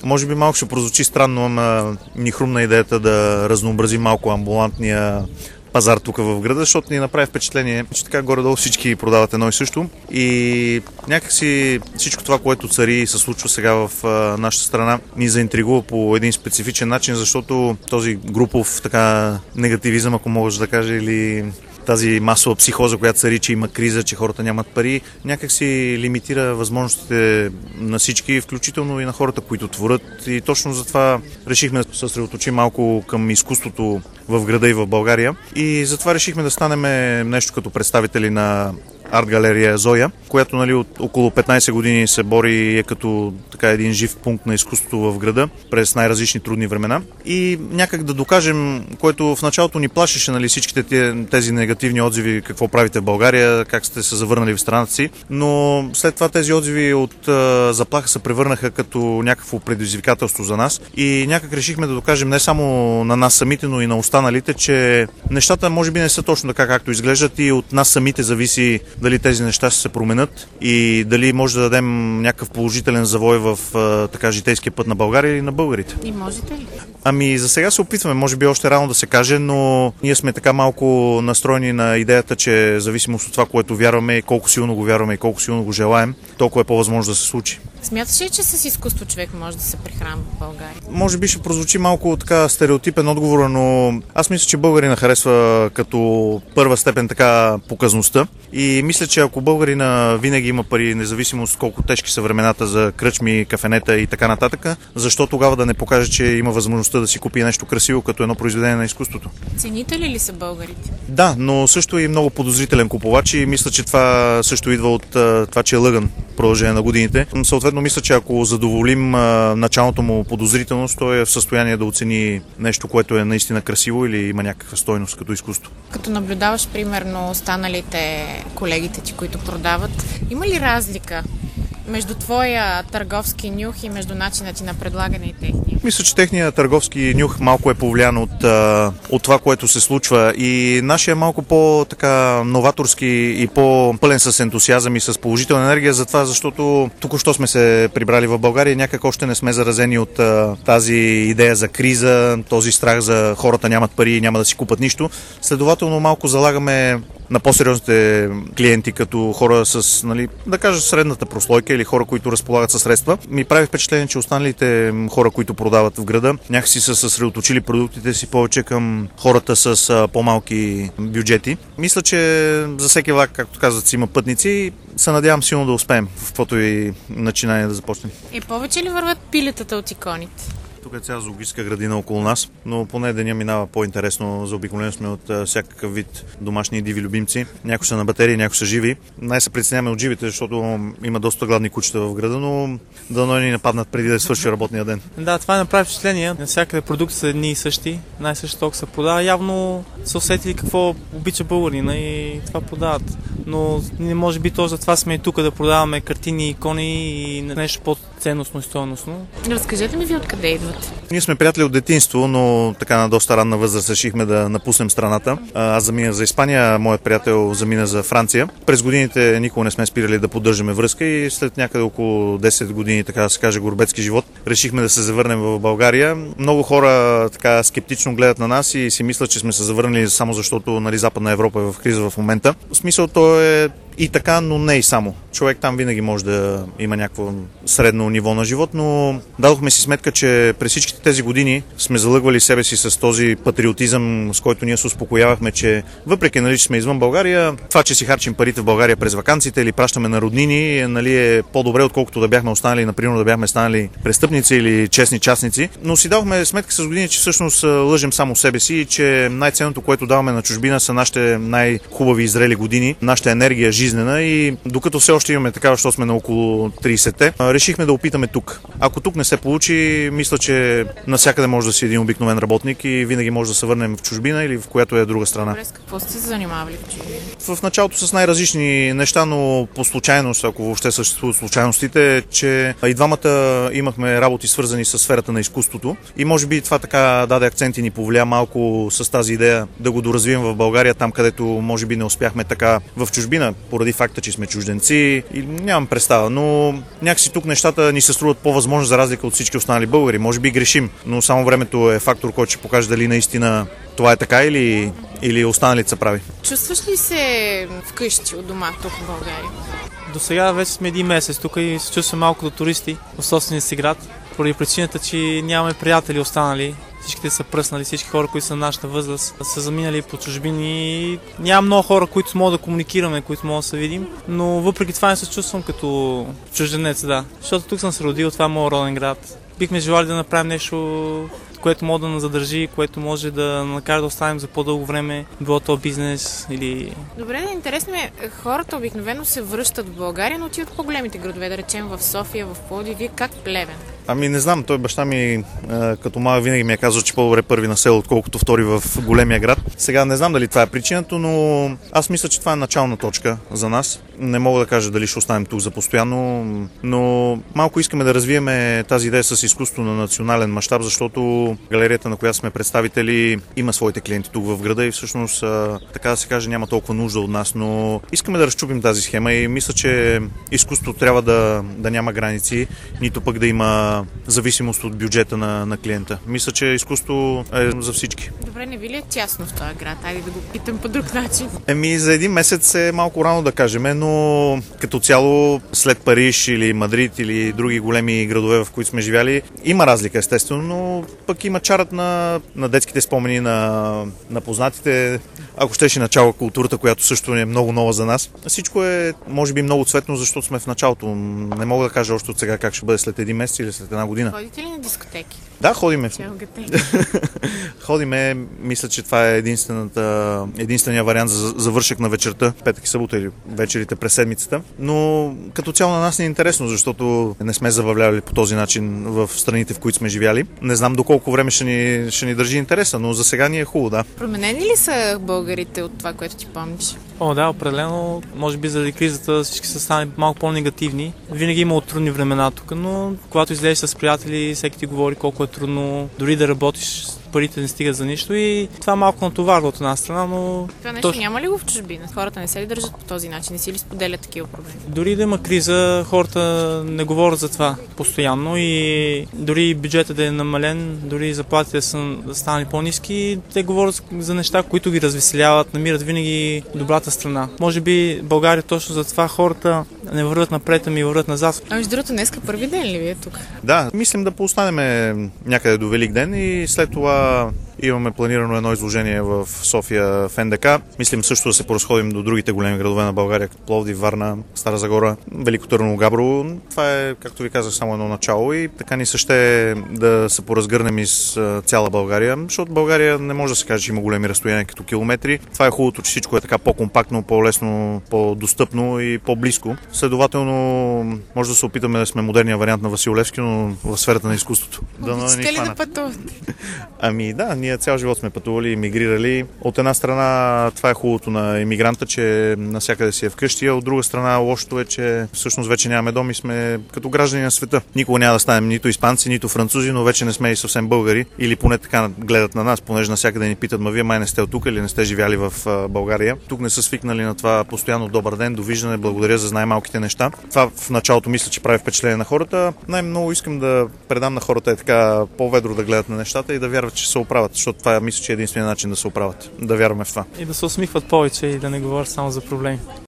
Може би малко ще прозвучи странно, ама ни хрумна идеята да разнообразим малко амбулантния пазар тук в града, защото ни направи впечатление, че така горе-долу всички продават едно и също. И някакси всичко това, което цари и се случва сега в нашата страна, ни заинтригува по един специфичен начин, защото този групов така негативизъм, ако можеш да кажа, или тази масова психоза, която цари, че има криза, че хората нямат пари, някак си лимитира възможностите на всички, включително и на хората, които творят. И точно затова решихме да се съсредоточим малко към изкуството в града и в България. И затова решихме да станем нещо като представители на арт-галерия Зоя, която от около 15 години се бори и е като така един жив пункт на изкуството в града през най-различни трудни времена. И някак да докажем, което в началото ни плашеше, всичките тези негативни отзиви, какво правите в България, как сте се завърнали в страната си, но след това тези отзиви от заплаха се превърнаха като някакво предизвикателство за нас и някак решихме да докажем не само на нас самите, но и на останалите, че нещата може би не са точно така, както изглеждат и от нас самите зависи дали тези неща ще се променят и дали може да дадем някакъв положителен завой в така житейския път на България или на българите. И можете ли? Ами за сега се опитваме, може би още рано да се каже, но ние сме така малко настроени на идеята, че зависимост от това, което вярваме, колко силно го вярваме и колко силно го желаем, толкова е по-възможно да се случи. Смяташ ли, че с изкуство човек може да се прехранва в България? Може би ще прозвучи малко така стереотипен отговор, но аз мисля, че българина харесва като първа степен така показността и мисля, че ако българина винаги има пари, независимо от колко тежки са времената за кръчми, кафенета и така нататък, защо тогава да не покаже, че има възможността да си купи нещо красиво като едно произведение на изкуството? Ценители ли са българите? Да, но също и много подозрителен купувач и мисля, че това също идва от това, че е лъган в продължение на годините. Съответно, мисля, че ако задоволим началното му подозрителност, той е в състояние да оцени нещо, което е наистина красиво или има някаква стойност като изкуство. Като наблюдаваш, примерно, останалите колегите ти, които продават, има ли разлика между твоя търговски нюх и между начина ти на предлагане и техния? Мисля, че техният търговски нюх малко е повлиян от това, което се случва и нашия е малко по-така новаторски и по-пълен с ентусиазъм и с положителна енергия, затова, защото току-що сме се прибрали в България и някак още не сме заразени от тази идея за криза, този страх за хората нямат пари и няма да си купат нищо. Следователно малко залагаме на по-сериозните клиенти, като хора с, да кажа, средната прослойка или хора, които разполагат със средства. Ми прави впечатление, че останалите хора, които продават в града, някакси са съсредоточили продуктите си повече към хората с по-малки бюджети. Мисля, че за всеки влак, както казват, си има пътници и се надявам силно да успеем в каквото и начинание да започнем. И повече ли върват пилетата от иконите? Тук е цяла зоологическа градина около нас, но поне деня минава по-интересно. Заобиколени сме от всякакъв вид домашни и диви любимци. Някои са на батерии, някои са живи. Най-се притесняваме от живите, защото има доста гладни кучета в града, но дано ни нападнат преди да свърши работния ден. Да, това направи впечатление. Навсякъде продукти са едни и същи. Най-същи толкова се продава. Явно са усетили какво обича българина и това продават. Но не може би точно за това сме и тук да продаваме картини, икони и нещо по-ценностно и стойностно. Разкажете ми ви откъде идват. Ние сме приятели от детинство, но така на доста ранна възраст решихме да напуснем страната. Аз заминах за Испания, моят приятел замина за Франция. През годините никога не сме спирали да поддържаме връзка и след някъде около 10 години, така да се каже, горбецки живот, решихме да се завърнем в България. Много хора така скептично гледат на нас и си мислят, че сме се завърнали само защото Западна Европа е в криза в момента. В смисъл, то е и така, но не и само. Човек там винаги може да има някакво средно ниво на живот, но дадохме си сметка, че през всичките тези години сме залъгвали себе си с този патриотизъм, с който ние се успокоявахме, че въпреки, че сме извън България, това, че си харчим парите в България през ваканциите или пращаме на роднини, е по-добре, отколкото да бяхме останали, например, да бяхме станали престъпници или честни частници. Но си дадохме сметка с години, че всъщност лъжем само себе си и че най-ценното, което даваме на чужбина, са нашите най-хубави и зрели години, нашата енергия жизнена и докато все още имаме такава, защото сме на около 30-те, решихме да опитаме тук. Ако тук не се получи, мисля, че навсякъде може да си един обикновен работник и винаги може да се върнем в чужбина или в която е друга страна. С какво сте се занимавали в чужбина? В началото с най-различни неща, но по случайност, ако въобще съществуват случайностите, че и двамата имахме работи свързани с сферата на изкуството и може би това така даде акцент и ни повлия малко с тази идея да го доразвием в България, там където може би не успяхме така в чужбина. поради факта, че сме чужденци и нямам представа, но някакси тук нещата ни се струват по-възможно за разлика от всички останали българи. Може би грешим, но само времето е фактор, който ще покаже дали наистина това е така или останалите са прави. Чувстваш ли се вкъщи от дома тук в България? До сега вече сме един месец тук и се чувствам малко до туристи в собствения си град, поради причината, че нямаме приятели останали. Всичките са пръснали, всички хора, които са на нашата възраст, са заминали по чужбини и няма много хора, които могат да комуникираме, които могат да се видим, но въпреки това не се чувствам като чужденец, да. Защото тук съм се родил, това е моят роден град. Бихме желали да направим нещо, което може да нас задържи, което може да накара да останем за по-дълго време, било то бизнес или... Добре, интересно е, хората обикновено се връщат в България, но отиват в по-големите градове, да речем в София, в Пловдив, вие как в Плевен? Ами не знам, той баща ми като малък винаги ми е казал, че по-добре първи на село, отколкото втори в големия град. Сега не знам дали това е причината, но аз мисля, че това е начална точка за нас. Не мога да кажа дали ще останем тук за постоянно, но малко искаме да развиеме тази идея с изкуство на национален мащаб, защото галерията, на която сме представители, има своите клиенти тук в града и всъщност, така да се каже, няма толкова нужда от нас, но искаме да разчупим тази схема и мисля, че изкуството трябва да няма граници, нито пък да има зависимост от бюджета на клиента. Мисля, че изкуство е за всички. Добре, не ви ли е тясно в този град? Айде да го питам по друг начин. За един месец е малко рано да кажем, но като цяло след Париж или Мадрид или други големи градове, в които сме живяли, има разлика естествено, но пък има чарът на детските спомени, на познатите, ако щеше начало културата, която също е много нова за нас. Всичко е, може би, много цветно, защото сме в началото. Не мога да кажа още от сега как ще бъде след един месец или след една година. Ходите ли на дискотеки? Да, ходиме. Ходиме, мисля, че това е единствения вариант за завършек на вечерта, петък и събота или вечерите през седмицата. Но като цяло на нас не е интересно, защото не сме забавлявали по този начин в страните, в които сме живяли. Не знам доколко време ще ни държи интереса, но за сега ни е хубаво, да. Променени ли са българите от това, което ти помниш? О, да, определено. Може би заради кризата всички са станали малко по-негативни. Винаги има трудни времена тук, но когато излезеш с приятели, всеки ти говори колко е трудно, дори да работиш, парите не стигат за нищо и това малко натоварва от една страна, но... Това нещо няма ли го в чужбина? Хората не се ли държат по този начин? Не си ли споделят такива проблеми? Дори да има криза, хората не говорят за това постоянно и дори бюджетът да е намален, дори заплатите са станали по-ниски, те говорят за неща, които ги развеселяват, намират винаги добрата страна. Може би България точно за това хората не върват напред, ами върват назад. А между другото, днеска първи ден ли вие тук? Да, мислим да поостанем някъде до Велик ден и след това имаме планирано едно изложение в София в НДК. Мислим също да се поразходим до другите големи градове на България, като Пловдив, Варна, Стара Загора, Велико Търново, Габрово. Това е, както ви казах, само едно начало и така ни се ще да се поразгърнем из цяла България, защото България не може да се каже, че има големи разстояния като километри. Това е хубавото, че всичко е така по-компактно, по-лесно, по-достъпно и по-близко. Следователно, може да се опитаме да сме модерния вариант на Васил Левски, но в сферата на изкуството. Обичате ли да пътувате? Ами да, ние цял живот сме пътували, емигрирали. От една страна това е хубавото на емигранта, че навсякъде си е вкъщи, а от друга страна лошото е, че всъщност вече нямаме дом и сме като граждани на света. Никога няма да станем нито испанци, нито французи, но вече не сме и съвсем българи. Или поне така гледат на нас, понеже навсякъде ни питат, вие май не сте от тук или не сте живяли в България. Тук не са свикнали на това постоянно добър ден, довиждане, благодаря за най-малките неща. Това в началото мисля, че прави впечатление на хората. Най-много искам да предам на хората е така по-ведро да гледат на нещата и да вярват, че се оправят, защото това мисля, че е единственият начин да се оправят. Да вярваме в това. И да се усмихват повече и да не говорят само за проблеми.